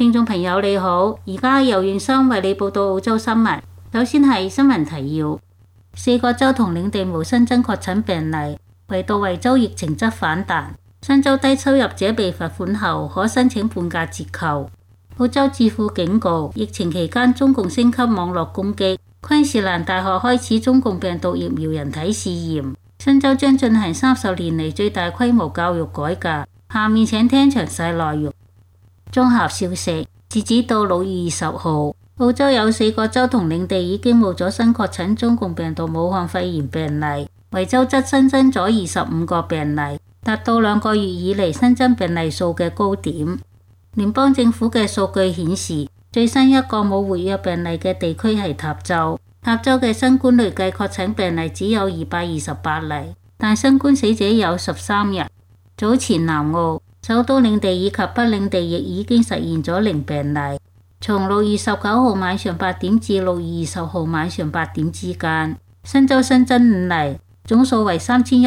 聽眾朋友你好，而家由袁生為你報道澳洲新聞。首先係新聞提要：4個州同領地無新增確診病例，唯獨維州疫情則反彈。新州低收入者被罰款後可申請半價折扣。澳洲智庫警告，疫情期間中共升級網絡攻擊。昆士蘭大學開始中共病毒疫苗人體試驗。新州將進行30年嚟最大規模教育改革。下面請聽詳細內容。綜合消息，截止到6月20號，澳洲有4個州同領地已經冇咗新確診中共病毒武漢肺炎病例，維州則新增咗25個病例，達到2個月以嚟新增病例數嘅高點。聯邦政府嘅數據顯示，最新一個冇活躍病例嘅地區係塔州。塔州嘅新冠累計確診病例只有228例，但新冠死者有13人。早前南澳、首都領地以及北領地亦已經實現咗0病例。從6月19號晚上8點至6月20號晚上8點之間，新州新增5例，總數為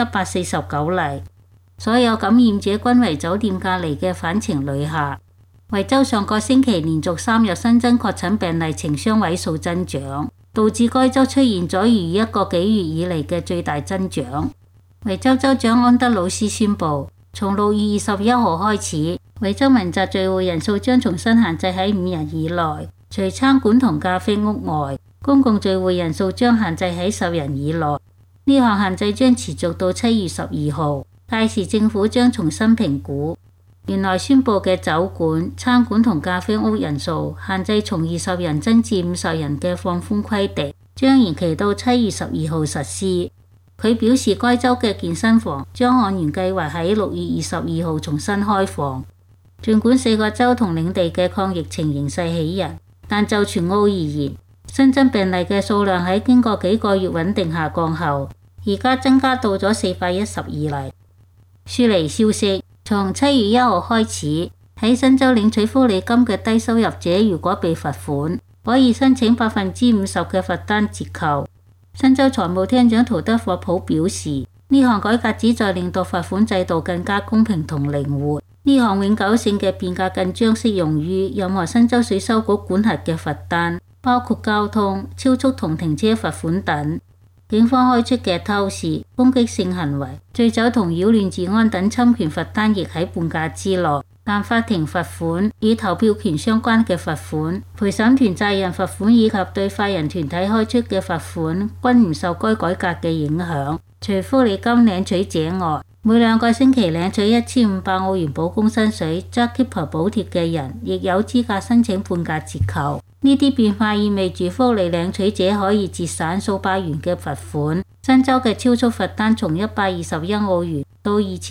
3149例。所有感染者均為酒店隔離嘅返程旅客。維州上個星期連續3日新增確診病例呈雙位數增長，導致該州出現咗逾1個幾月以嚟嘅最大增長。維州州長安德魯斯宣布，從6月21號開始，維州民宅聚會人數將重新限制喺5人以內，除餐館同咖啡屋外，公共聚會人數將限制喺10人以內。呢項限制將持續到7月12號，屆時政府將重新評估。原來宣布嘅酒館、餐館同咖啡屋人數限制從20人增至50人嘅放寬規定，將延期到7月12號實施。佢表示，該州嘅健身房將按原計劃喺6月22號重新開放。儘管4個州同領地嘅抗疫情形勢喜人，但就全澳而言，新增病例嘅數量喺經過幾個月穩定下降後，而家增加到咗412例。雪梨消息，從7月1號開始，喺新州領取福利金嘅低收入者如果被罰款，可以申請50%嘅罰單折扣。新州財務廳長陶德霍普表示，呢項改革旨在令到罰款制度更加公平同靈活。呢項永久性嘅變革更將適用於任何新州稅收局管轄嘅罰單，包括交通、超速同停車罰款等。警方開出嘅偷竊、攻擊性行為、醉酒同擾亂治安等侵權罰單亦喺半價之內，但法庭罰款、與投票權相關嘅罰款、陪審團責任罰款以及對法人團體開出嘅罰款均唔受該改革嘅影響。除福利金領取者外，每2個星期領取1500澳元補工薪水 JobKeeper 補貼嘅人，亦有資格申請半價折扣。呢啲變化意味住福利領取者可以節省數百元嘅罰款。新州嘅超速罰單從121澳元到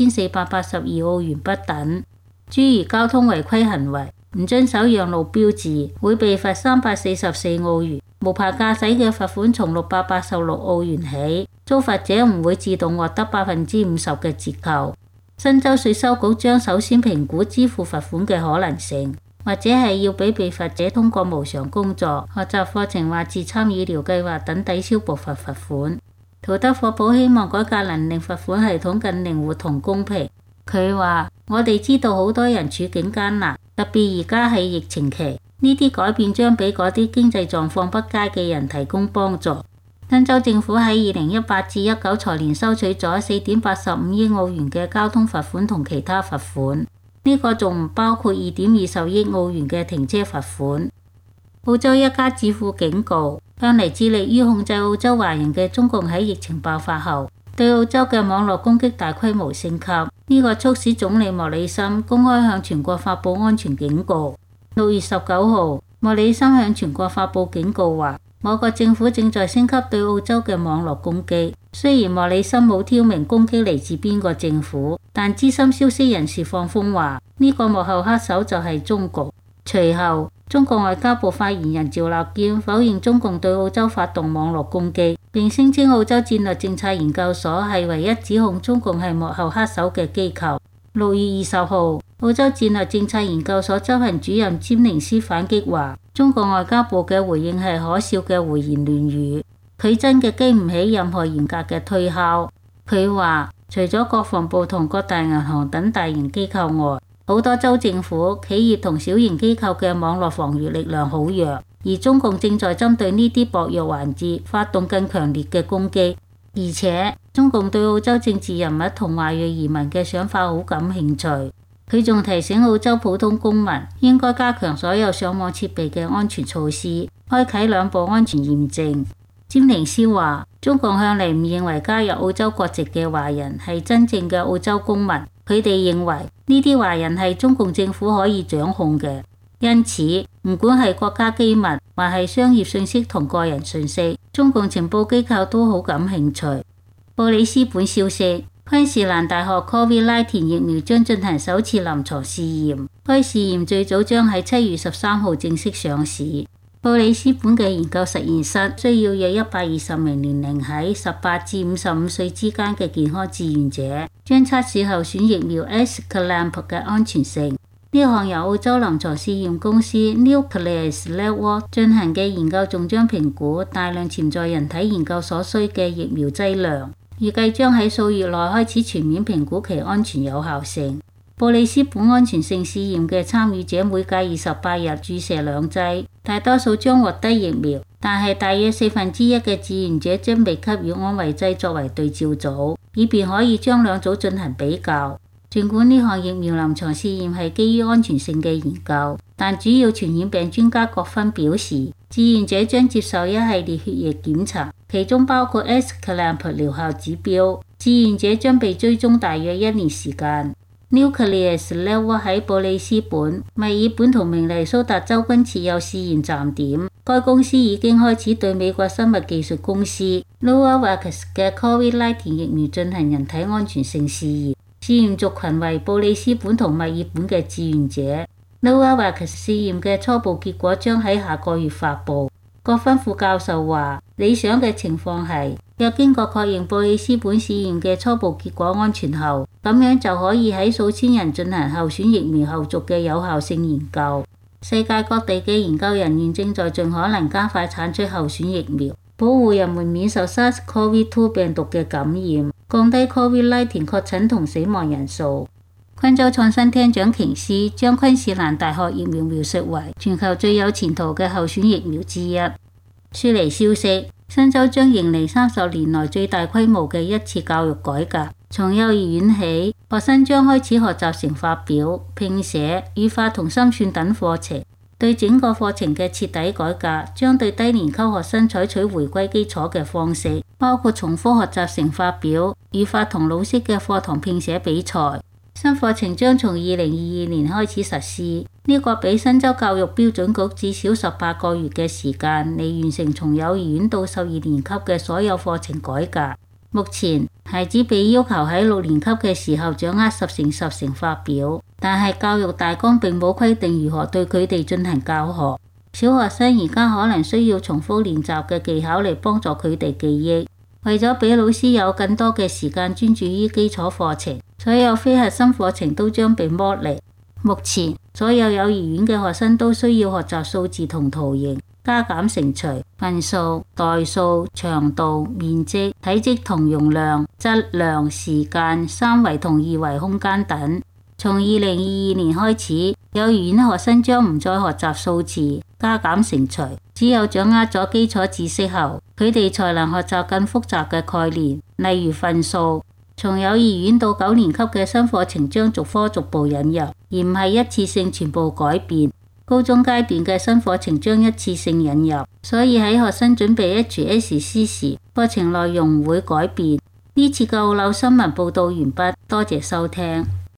2482澳元不等。諸如交通違規行為、唔遵守讓路標誌，會被罰344澳元。無牌駕駛嘅罰款從686澳元起。遭罰者唔會自動獲得50%嘅折扣。新州稅收局將首先評估支付罰款嘅可能性，或者係要俾被罰者通過無償工作、學習課程或自參醫療計劃等抵消部分罰款。陶德霍普希望改革能令罰款系統更靈活同公平。佢話：我哋知道好多人處境艱難，特別而家係疫情期，呢啲改變將俾嗰啲經濟狀況不佳嘅人提供幫助。新州政府喺2018至19財年收取咗4.85億澳元嘅交通罰款同其他罰款，呢個仲唔包括2.20億澳元嘅停車罰款。澳洲一家智庫警告，向嚟致力於控制澳洲華人嘅中共喺疫情爆發後，對澳洲嘅網絡攻擊大規模升級，呢個促使總理莫里森公開向全國發布安全警告。6月19號，莫里森向全國發布警告話，某個政府正在升級對澳洲嘅網絡攻擊。雖然莫里森冇挑明攻擊嚟自邊個政府，但資深消息人士放風話，呢個幕後黑手就係中共。隨後，中國外交部發言人趙立堅否認中共對澳洲發動網絡攻擊，並聲稱澳洲戰略政策研究所係唯一指控中共係幕後黑手嘅機構。6月20號，澳洲戰略政策研究所執行主任詹寧斯反擊話，中國外交部嘅回應係可笑嘅胡言亂語，佢真嘅經唔起任何嚴格嘅推敲。佢話，除咗國防部同各大銀行等大型機構外， 好多州政府、企業同小型機構嘅網絡防禦力量好弱，而中共正在針對呢啲薄弱環節發動更強烈嘅攻擊。而且中共對澳洲政治人物同華裔移民嘅想法好感興趣。佢仲提醒澳洲普通公民應該加強所有上網設備嘅安全措施，開啟兩步安全驗證。詹寧斯話：中共向嚟唔認為加入澳洲國籍嘅華人係真正嘅澳洲公民，佢哋認為呢啲華人係中共政府可以掌控嘅，因此唔管係國家機密或係商業信息同個人信息，中共情報機構都好感興趣。布里斯本消息，昆士蘭大學 COVID-19 疫苗將進行首次臨床試驗，該試驗最早將喺7月13號正式上市。布里斯本嘅研究實驗室需要約120名年齡喺18至55歲之間嘅健康志願者，將測試候選疫苗 Escalent 嘅安全性。呢項由澳洲臨床試驗公司 Nucleus Network 進行嘅研究，仲將評估大量潛在人體研究所需嘅疫苗劑量，預計將喺數月內開始全面評估其安全有效性。布里斯本安全性試驗嘅參與者每隔28日注射2劑，大多數將獲得疫苗，但係大約1/4嘅志願者將被給予安慰劑作為對照組，以便可以將兩組進行比較。儘管呢項疫苗臨床試驗係基於安全性嘅研究，但主要傳染病專家郭芬表示，志願者將接受一系列血液檢查，其中包括 Escalent 療效指標。志願者將被追蹤大約1年時間。Nucleus Network 喺布里斯本、墨爾本同明尼蘇達州均設有試驗站點。該公司已經開始對美國生物技術公司 Novavax 嘅 COVID-19 疫苗進行人體安全性試驗。試驗族群為布里斯本同墨爾本嘅志願者。Novavax 試驗嘅初步結果將喺下個月發布。郭芬副教授話：理想嘅情況係，若經過確認布里斯本試驗嘅初步結果安全後，咁樣就可以喺數千人進行候選疫苗後續嘅有效性研究。世界各地嘅研究人員正在盡可能加快產出候選疫苗，保護人們免受 SARS-CoV-2 病毒嘅感染，降低 COVID-19 確診同死亡人數。昆州創新廳長瓊斯將昆士蘭大學疫苗描述為全球最有前途嘅候選疫苗之一。雪梨消息，新州將迎嚟30年來最大規模嘅一次教育改革。從幼兒園起，學生將開始學習乘法表、拼寫、語法同心算等課程。對整個課程嘅徹底改革，將對低年級學生採取回歸基礎嘅方式，包括重複學習乘法表、語法同老師嘅課堂拼寫比賽。新課程將從2022年開始實施，呢個比新州教育標準局至少18個月嘅時間嚟完成從幼兒園到12年級嘅所有課程改革。目前，孩子被要求喺6年級嘅時候掌握10×10乘法表，但係教育大綱並冇規定如何對佢哋進行教學。小學生而家可能需要重複練習嘅技巧嚟幫助佢哋記憶。為咗俾老師有更多嘅時間專注於基礎課程，所有非核心課程都將被剝離。目前，所有幼兒園嘅學生都需要學習數字同圖形、加減乘除、分數、代數、長度、面積、體積同容量、質量、時間、三維同二維空間等。從2022年開始，幼兒園學生將唔再學習數字、加減乘除，只有掌握咗基礎知識後，佢哋才能學習更複雜嘅概念，例如分數。從幼兒園到9年級嘅新課程將逐科逐步引入，而唔係一次性全部改變。高中階段嘅新課程將一次性引入，所以喺學生準備 HSC 時，課程內容唔會改變。呢次嘅澳紐新聞報道完畢，多謝收聽。